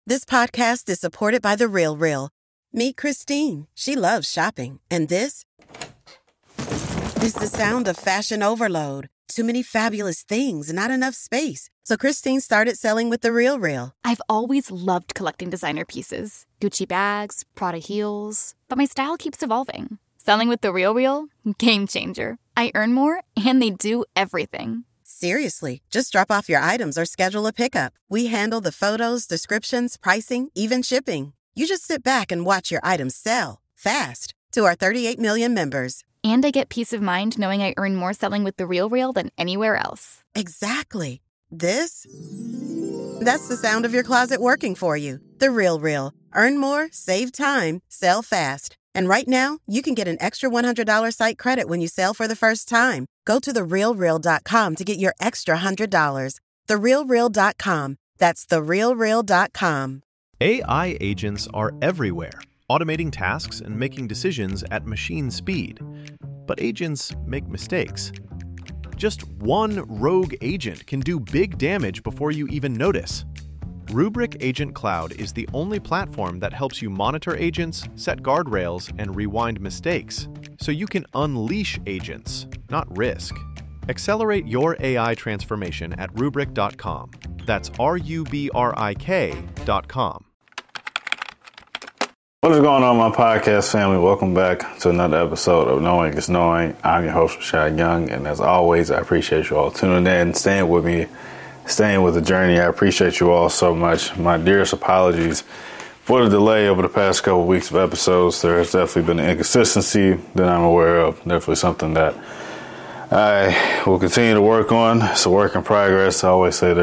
This podcast is supported by The RealReal. Meet Christine. She loves shopping. And this is the sound of fashion overload. Too many fabulous things, not enough space. So Christine started selling with The RealReal. I've always loved collecting designer pieces. Gucci bags, Prada heels. But my style keeps evolving. Selling with The RealReal? Game changer. I earn more, and they do everything. Seriously, just drop off your items or schedule a pickup. We handle the photos, descriptions, pricing, even shipping. You just sit back and watch your items sell fast to our 38 million members. And I get peace of mind knowing I earn more selling with The RealReal than anywhere else. Exactly. That's the sound of your closet working for you. The RealReal. Earn more, save time, sell fast. And right now, you can get an extra $100 site credit when you sell for the first time. Go to therealreal.com to get your extra $100. Therealreal.com. That's therealreal.com. AI agents are everywhere, automating tasks and making decisions at machine speed. But agents make mistakes. Just one rogue agent can do big damage before you even notice. Rubrik Agent Cloud is the only platform that helps you monitor agents, set guardrails, and rewind mistakes, so you can unleash agents, not risk. Accelerate your AI transformation at Rubrik.com. That's RUBRIK.com. What is going on, my podcast family? Welcome back to another episode of Knowing is Knowing. I'm your host, Rashad Young, and as always, I appreciate you all tuning in, staying with me, staying with the journey. I appreciate you all so much. My dearest apologies for the delay over the past couple of weeks of episodes. There has definitely been an inconsistency that I'm aware of. Definitely something that I will continue to work on. It's a work in progress. I always say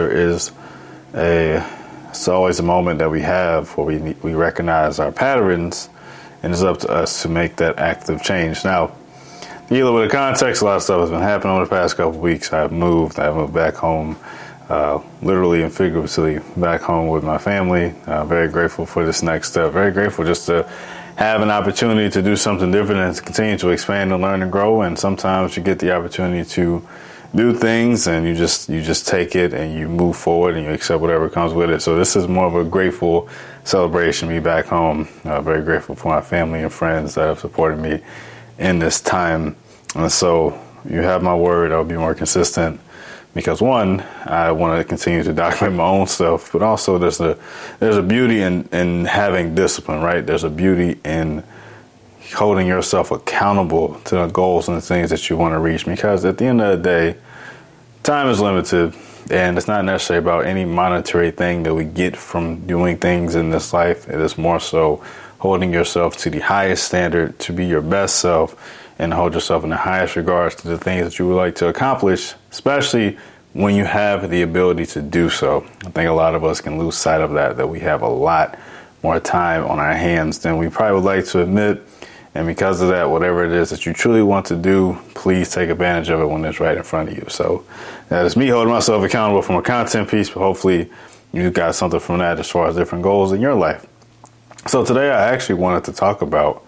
it's always a moment that we have where we recognize our patterns, and it's up to us to make that active change. Now, dealing with the context, a lot of stuff has been happening over the past couple of weeks. I've moved back home. Literally and figuratively back home with my family. Very grateful for this next step. Very grateful just to have an opportunity to do something different and to continue to expand and learn and grow. And sometimes you get the opportunity to do things and you just take it and you move forward and you accept whatever comes with it. So this is more of a grateful celebration to be back home. Very grateful for my family and friends that have supported me in this time. And so you have my word, I'll be more consistent. Because one, I want to continue to document my own stuff, but also there's a beauty in having discipline, right? There's a beauty in holding yourself accountable to the goals and the things that you want to reach. Because at the end of the day, time is limited, and it's not necessarily about any monetary thing that we get from doing things in this life. It is more so holding yourself to the highest standard to be your best self and hold yourself in the highest regards to the things that you would like to accomplish, especially when you have the ability to do so. I think a lot of us can lose sight of that we have a lot more time on our hands than we probably would like to admit. And because of that, whatever it is that you truly want to do, please take advantage of it when it's right in front of you. So that is me holding myself accountable from a content piece, but hopefully you got something from that as far as different goals in your life. So today I actually wanted to talk about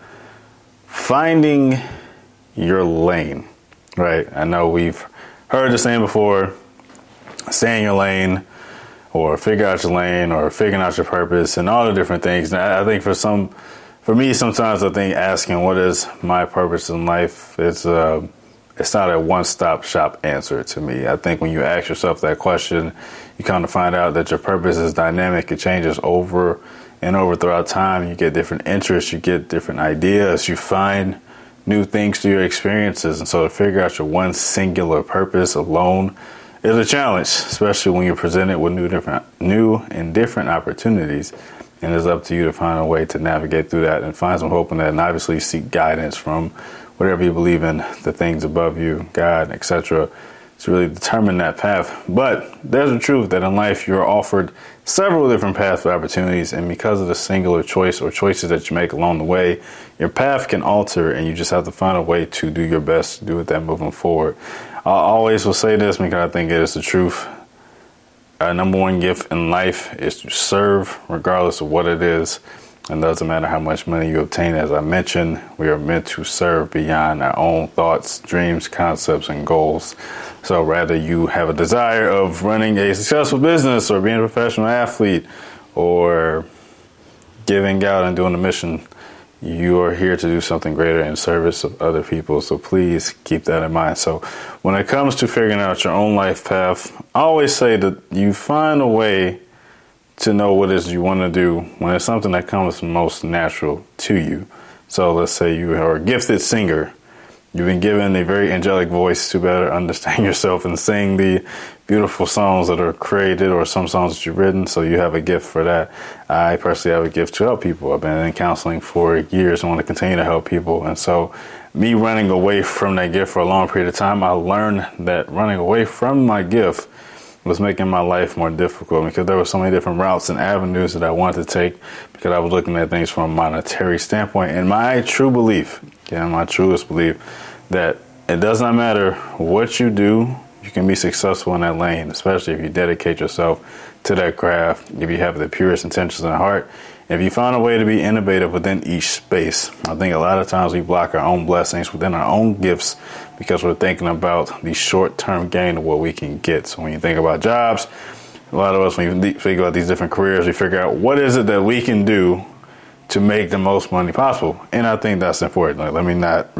finding your lane, right? I know we've heard the saying before, stay in your lane or figure out your lane or figuring out your purpose and all the different things. Now, I think for me, sometimes I think asking what is my purpose in life, it's not a one-stop shop answer to me. I think when you ask yourself that question, you kind of find out that your purpose is dynamic. It changes over and over throughout time. You get different interests, you get different ideas, you find new things through your experiences. And so to figure out your one singular purpose alone is a challenge, especially when you're presented with new and different opportunities. And it's up to you to find a way to navigate through that and find some hope in that, and obviously seek guidance from whatever you believe in, the things above you, God, etc., to really determine that path. But there's a truth that in life you're offered several different paths of opportunities, and because of the singular choice or choices that you make along the way, your path can alter, and you just have to find a way to do your best to do with that moving forward. I always will say this because I think it is the truth. Our number one gift in life is to serve, regardless of what it is. It doesn't matter how much money you obtain. As I mentioned, we are meant to serve beyond our own thoughts, dreams, concepts, and goals. So rather you have a desire of running a successful business or being a professional athlete or giving out and doing a mission. You are here to do something greater in service of other people. So please keep that in mind. So when it comes to figuring out your own life path, I always say that you find a way to know what it is you want to do when it's something that comes most natural to you. So let's say you are a gifted singer. You've been given a very angelic voice to better understand yourself and sing the beautiful songs that are created, or some songs that you've written. So you have a gift for that. I personally have a gift to help people. I've been in counseling for years and want to continue to help people. And so me running away from that gift for a long period of time, I learned that running away from my gift was making my life more difficult, because there were so many different routes and avenues that I wanted to take, because I was looking at things from a monetary standpoint. And my true belief, my truest belief, that it does not matter what you do, you can be successful in that lane, especially if you dedicate yourself to that craft, if you have the purest intentions in heart, if you find a way to be innovative within each space. I think a lot of times we block our own blessings within our own gifts because we're thinking about the short-term gain of what we can get. So when you think about jobs, a lot of us, when you figure out these different careers, we figure out what is it that we can do to make the most money possible. And I think that's important. Like, let me not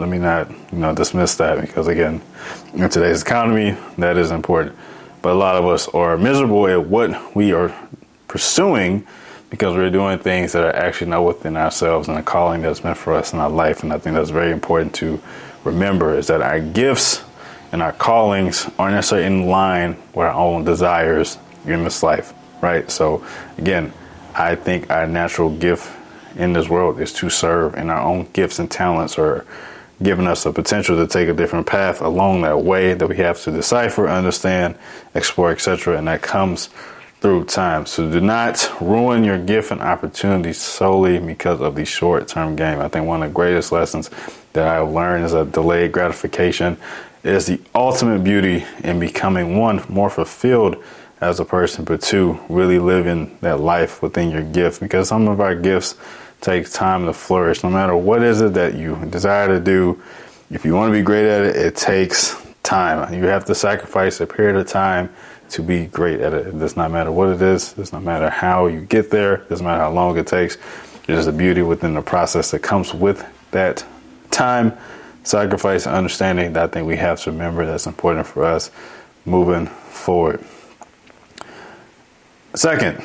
dismiss that, because again, in today's economy, that is important. But a lot of us are miserable at what we are pursuing because we're doing things that are actually not within ourselves and a calling that's meant for us in our life. And I think that's very important to remember, is that our gifts and our callings aren't necessarily in line with our own desires in this life, right? So again, I think our natural gift in this world is to serve, and our own gifts and talents are giving us the potential to take a different path along that way that we have to decipher, understand, explore, etc. And that comes through time. So do not ruin your gift and opportunities solely because of the short-term gain. I think one of the greatest lessons that I've learned is that delayed gratification is the ultimate beauty in becoming, one, more fulfilled as a person, but two, really living that life within your gift, because some of our gifts take time to flourish. No matter what is it that you desire to do, if you want to be great at it, it takes time. You have to sacrifice a period of time to be great at it. It does not matter what it is. It does not matter how you get there. It doesn't matter how long it takes. There's a beauty within the process that comes with that time, sacrifice, and understanding that I think we have to remember that's important for us moving forward. Second,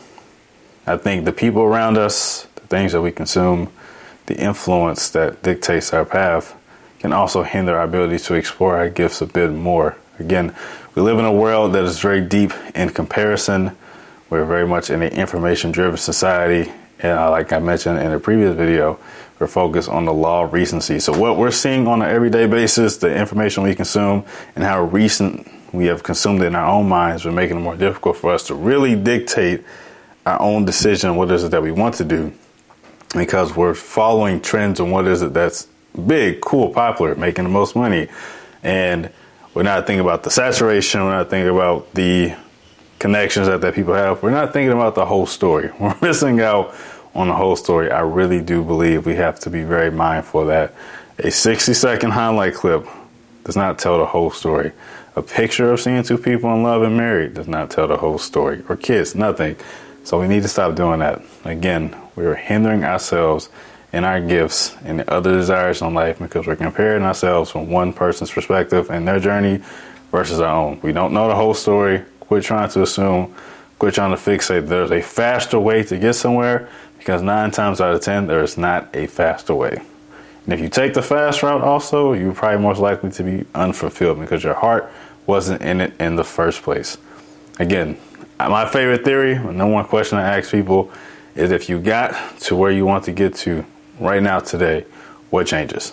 I think the people around us, the things that we consume, the influence that dictates our path can also hinder our ability to explore our gifts a bit more. Again, we live in a world that is very deep in comparison. We're very much in an information-driven society. And like I mentioned in a previous video, we're focused on the law of recency. So what we're seeing on an everyday basis, the information we consume, and how recent we have consumed it in our own minds, we're making it more difficult for us to really dictate our own decision, what is it that we want to do, because we're following trends on what is it that's big, cool, popular, making the most money. And we're not thinking about the saturation. We're not thinking about the connections that people have. We're not thinking about the whole story. We're missing out on the whole story. I really do believe we have to be very mindful that a 60-second highlight clip does not tell the whole story. A picture of seeing two people in love and married does not tell the whole story. Or kids, nothing. So we need to stop doing that. Again, we're hindering ourselves in our gifts and the other desires in life because we're comparing ourselves from one person's perspective and their journey versus our own. We don't know the whole story. Quit trying to assume. Quit trying to fixate. There's a faster way to get somewhere, because 9 times out of 10, there is not a faster way. And if you take the fast route also, you're probably most likely to be unfulfilled because your heart wasn't in it in the first place. Again, my favorite theory, the number one question I ask people is, if you got to where you want to get to right now today, what changes?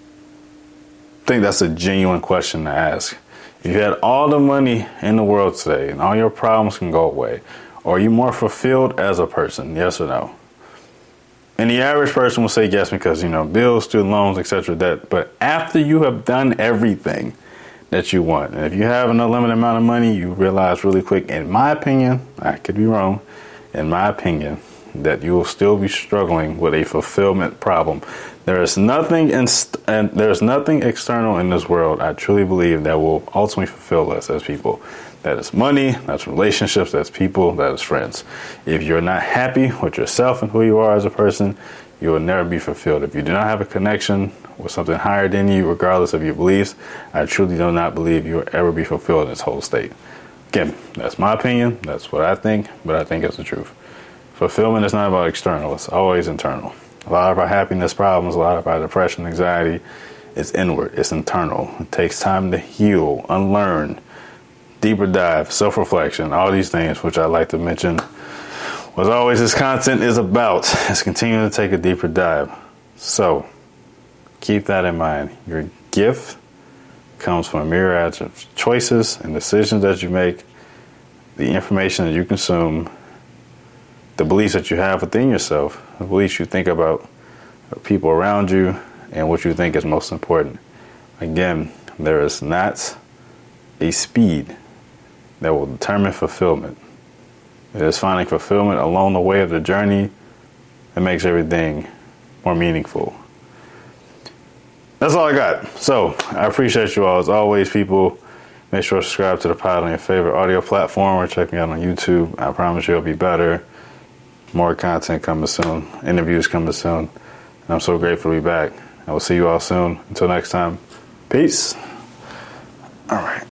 I think that's a genuine question to ask. If you had all the money in the world today and all your problems can go away, are you more fulfilled as a person? Yes or no? And the average person will say yes because, bills, student loans, etc. debt. But after you have done everything that you want, and if you have an unlimited amount of money, you realize really quick, in my opinion, I could be wrong, in my opinion, that you will still be struggling with a fulfillment problem. There is nothing external in this world, I truly believe, that will ultimately fulfill us as people. That is money, that's relationships, that's people, that is friends. If you're not happy with yourself and who you are as a person, you will never be fulfilled. If you do not have a connection with something higher than you, regardless of your beliefs, I truly do not believe you will ever be fulfilled in this whole state. Again, that's my opinion, that's what I think, but I think it's the truth. Fulfillment is not about external, it's always internal. A lot of our happiness problems, a lot of our depression, anxiety is inward, it's internal. It takes time to heal, unlearn, deeper dive, self-reflection, all these things, which I like to mention. As always, this content is about is continuing to take a deeper dive. So keep that in mind. Your gift comes from a myriad of choices and decisions that you make, the information that you consume, the beliefs that you have within yourself, the beliefs you think about people around you, and what you think is most important. Again, there is not a speed that will determine fulfillment. It is finding fulfillment along the way of the journey that makes everything more meaningful. That's all I got. So I appreciate you all. As always, people, make sure to subscribe to the pod on your favorite audio platform or check me out on YouTube. I promise you it'll be better. More content coming soon. Interviews coming soon. And I'm so grateful to be back. I will see you all soon. Until next time, peace. All right.